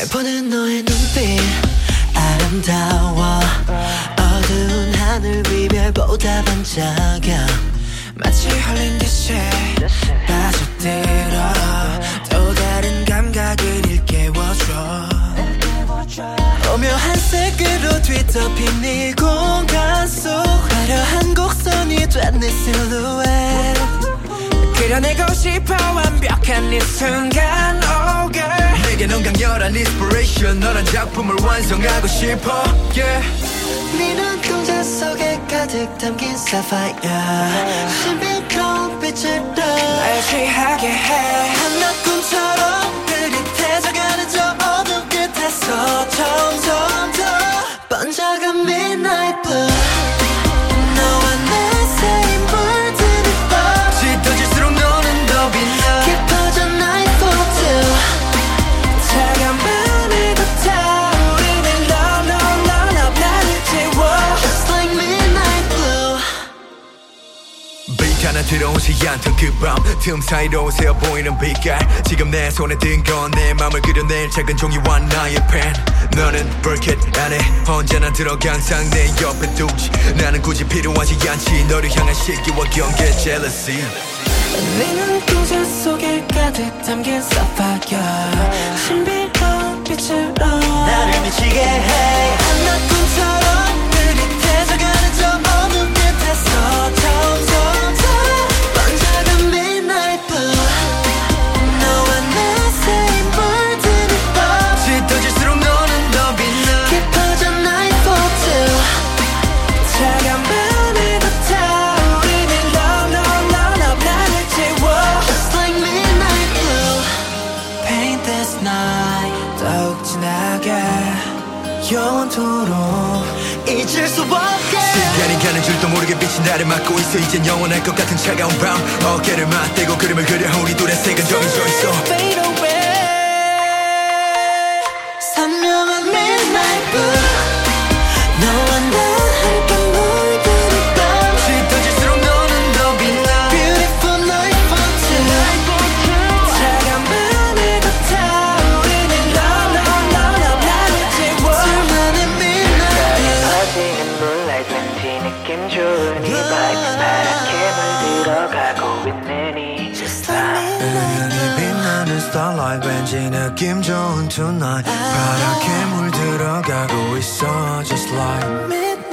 날 보는 너의 눈빛 아름다워 어두운 하늘 위별보다 반짝여 마치 홀린 듯이 빠져들어 또 다른 감각을 일깨워줘 오묘한 색으로 뒤덮인 네 공간 속 화려한 곡선이 된 네 실루엣 그려내고 싶어 완벽한 이 순간 oh girl 내게는 강렬한 inspiration 너란 작품을 완성하고 싶어 yeah. 네 눈동자 속에 가득 담긴 sapphire 신비로운 빛으로 날 취하게 해 한낮꿈처럼 흐릿해져가는 저 어둠 끝에서 점점 더 번져간 midnight blue 너와 내 새인 물들이 짙어질수록 너는 더 빛나 깊어져 nightfall too 차가운 밤이 더 타오르는 love love love love 나를 채워 Just like midnight blue 빛 하나 들어오지 않던 그 밤 틈 사이로 새어 보이는 빛깔 지금 내 손에 든 건 내 맘을 그려낼 작은 종이와 나의 펜 너는 버킷 안에 언제나 들어가 항상 내 옆에 두지 나는 굳이 필요하지 않지 너를 향한 시기와 경계 jealousy 네 눈동자 속에 가득 담긴 sapphire 신비로운 빛으로 나를 미치게 해 한낮꿈처럼 흐릿해져가는 저 어둠 끝에서 점점 더 번져간 midnight blue 너와 내 새인 물들이 짙어질수록 너는 더 빛나 깊어져 nightfall too 차가운 밤이 더 타오르는 love love love love 나를 채워 Just like midnight blue Paint this night 더욱 진하게 영원토록 잊을 수 없게 시간이 가는 줄도 모르게 빛이 나를 막고 있어 이젠 영원할 것 같은 차가운 밤 어깨를 맞대고 그림을 그려 우리 둘의 색은 정해져 있어 Fade away 선명한 midnight blue 너와 나 함께 물드는 밤 짙어질수록 너는 더 빛나 Beautiful nightfall too 차가운 밤이 더 타오르는 love love love love 나를 채워 둘만의 midnight blue 퍼지는 moonlight 왠지 느낌 좋은 이 vibe 파랗게 물들어가고 있는 이 은은히 빛나는 starlight 왠지 느낌 좋은 tonight 파랗게 물들어가고 있어 just like midnight